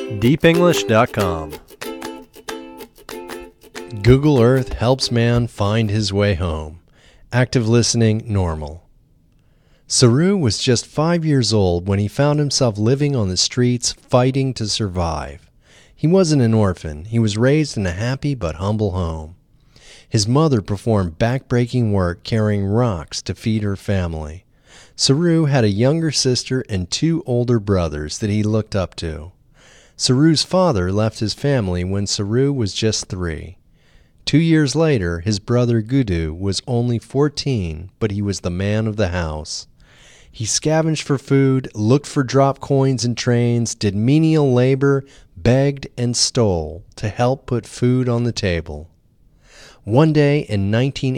deepenglish.com. Google Earth helps man find his way home. Active listening normal. Saru was just 5 years old when he found himself living on the streets fighting to survive. He wasn't an orphan. He was raised in a happy but humble home. His mother performed back-breaking work carrying rocks to feed her family. Saru had a younger sister and 2 older brothers that he looked up to. Saru's father left his family when Saru was just 3. 2 years later, his brother Gudu was only 14, but he was the man of the house. He scavenged for food, looked for drop coins in trains, did menial labor, begged and stole to help put food on the table. One day in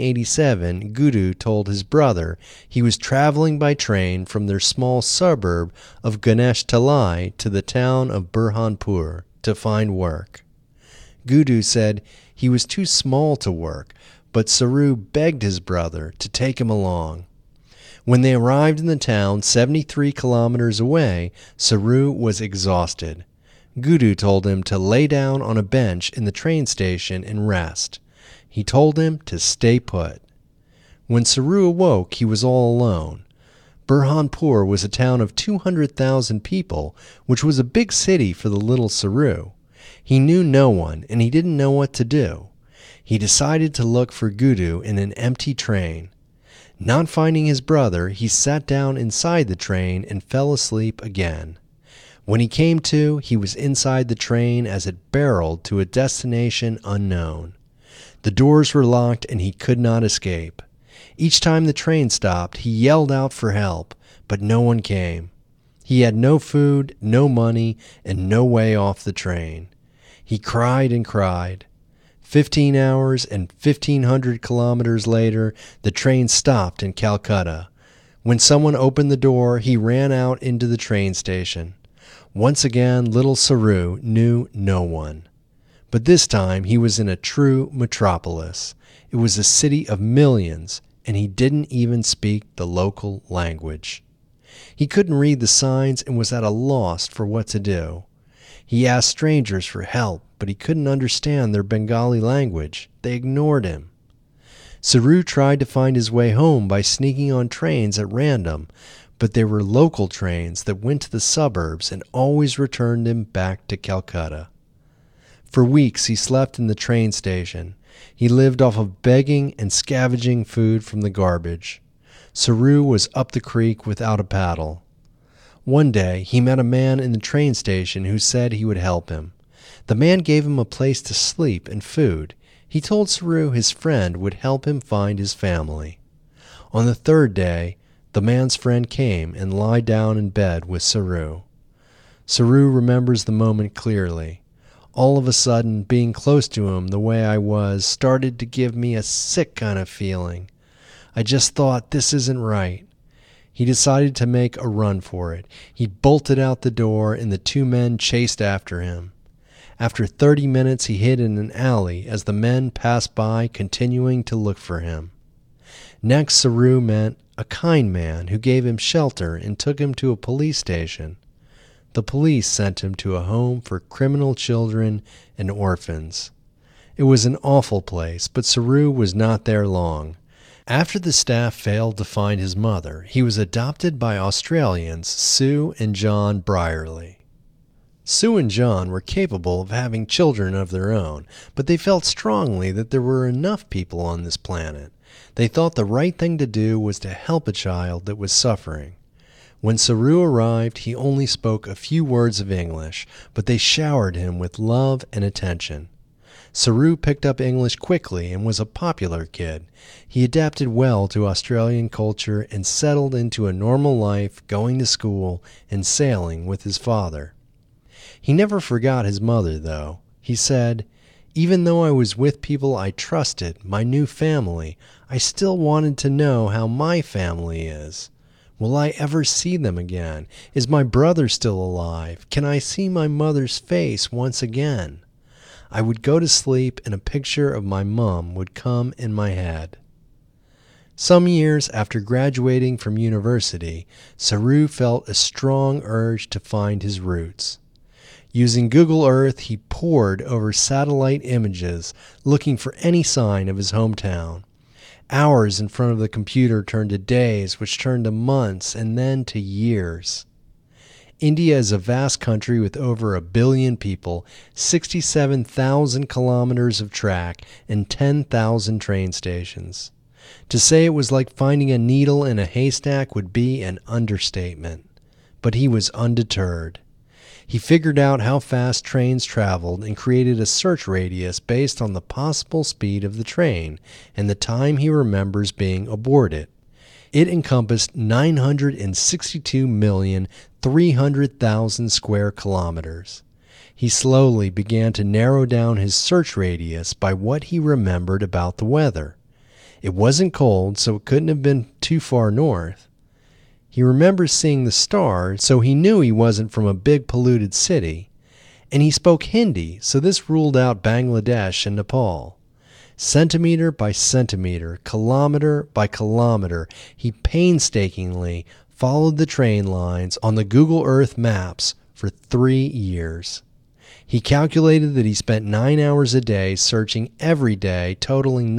1987, Gudu told his brother he was traveling by train from their small suburb of Ganesh Talai to the town of Burhanpur to find work. Gudu said he was too small to work, but Saru begged his brother to take him along. When they arrived in the town 73 kilometers away, Saru was exhausted. Gudu told him to lay down on a bench in the train station and rest. He told him to stay put. When Saru awoke, he was all alone. Burhanpur was a town of 200,000 people, which was a big city for the little Saru. He knew no one, and he didn't know what to do. He decided to look for Gudu in an empty train. Not finding his brother, he sat down inside the train and fell asleep again. When he came to, he was inside the train as it barreled to a destination unknown. The doors were locked and he could not escape. Each time the train stopped, he yelled out for help, but no one came. He had no food, no money, and no way off the train. He cried and cried. 15 hours and 1,500 kilometers later, the train stopped in Calcutta. When someone opened the door, he ran out into the train station. Once again, little Saru knew no one. But this time he was in a true metropolis. It was a city of millions, and he didn't even speak the local language. He couldn't read the signs and was at a loss for what to do. He asked strangers for help, but he couldn't understand their Bengali language. They ignored him. Saru tried to find his way home by sneaking on trains at random, but they were local trains that went to the suburbs and always returned him back to Calcutta. For weeks he slept in the train station. He lived off of begging and scavenging food from the garbage. Saru was up the creek without a paddle. One day he met a man in the train station who said he would help him. The man gave him a place to sleep and food. He told Saru his friend would help him find his family. On the 3rd day, the man's friend came and lay down in bed with Saru. Saru remembers the moment clearly. All of a sudden, being close to him the way I was started to give me a sick kind of feeling. I just thought, this isn't right. He decided to make a run for it. He bolted out the door and the 2 men chased after him. After 30 minutes, he hid in an alley as the men passed by, continuing to look for him. Next, Saru met a kind man who gave him shelter and took him to a police station. The police sent him to a home for criminal children and orphans. It was an awful place, but Saru was not there long. After the staff failed to find his mother, he was adopted by Australians Sue and John Brierley. Sue and John were capable of having children of their own, but they felt strongly that there were enough people on this planet. They thought the right thing to do was to help a child that was suffering. When Saru arrived, he only spoke a few words of English, but they showered him with love and attention. Saru picked up English quickly and was a popular kid. He adapted well to Australian culture and settled into a normal life, going to school and sailing with his father. He never forgot his mother, though. He said, "Even though I was with people I trusted, my new family, I still wanted to know how my family is. Will I ever see them again? Is my brother still alive? Can I see my mother's face once again?" I would go to sleep and a picture of my mom would come in my head. Some years after graduating from university, Saru felt a strong urge to find his roots. Using Google Earth, he pored over satellite images, looking for any sign of his hometown. Hours in front of the computer turned to days, which turned to months, and then to years. India is a vast country with over 1 billion people, 67,000 kilometers of track, and 10,000 train stations. To say it was like finding a needle in a haystack would be an understatement. But he was undeterred. He figured out how fast trains traveled and created a search radius based on the possible speed of the train and the time he remembers being aboard it. It encompassed 962,300,000 square kilometers. He slowly began to narrow down his search radius by what he remembered about the weather. It wasn't cold, so it couldn't have been too far north. He remembers seeing the stars, so he knew he wasn't from a big polluted city. And he spoke Hindi, so this ruled out Bangladesh and Nepal. Centimeter by centimeter, kilometer by kilometer, he painstakingly followed the train lines on the Google Earth maps for 3 years. He calculated that he spent 9 hours a day searching every day, totaling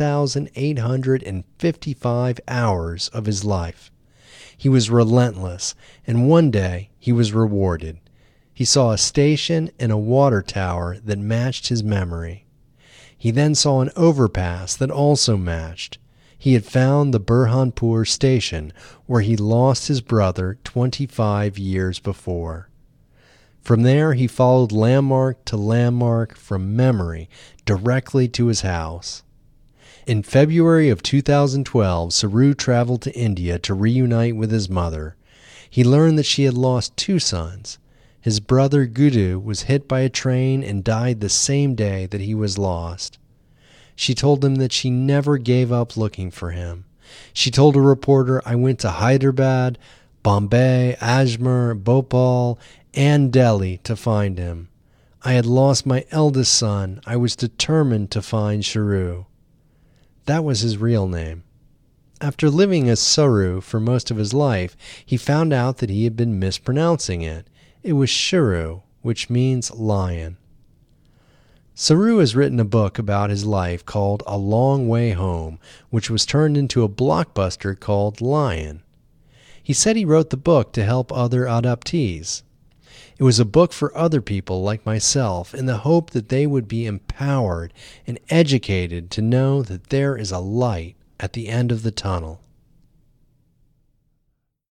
9,855 hours of his life. He was relentless, and one day he was rewarded. He saw a station and a water tower that matched his memory. He then saw an overpass that also matched. He had found the Burhanpur station, where he lost his brother 25 years before. From there, he followed landmark to landmark from memory directly to his house. In February of 2012, Saru traveled to India to reunite with his mother. He learned that she had lost 2 sons. His brother Gudu was hit by a train and died the same day that he was lost. She told him that she never gave up looking for him. She told a reporter, "I went to Hyderabad, Bombay, Ajmer, Bhopal, and Delhi to find him. I had lost my eldest son. I was determined to find Saru." That was his real name. After living as Saru for most of his life, he found out that he had been mispronouncing it. It was Sharu, which means lion. Saru has written a book about his life called A Long Way Home, which was turned into a blockbuster called Lion. He said he wrote the book to help other adoptees. It was a book for other people like myself in the hope that they would be empowered and educated to know that there is a light at the end of the tunnel.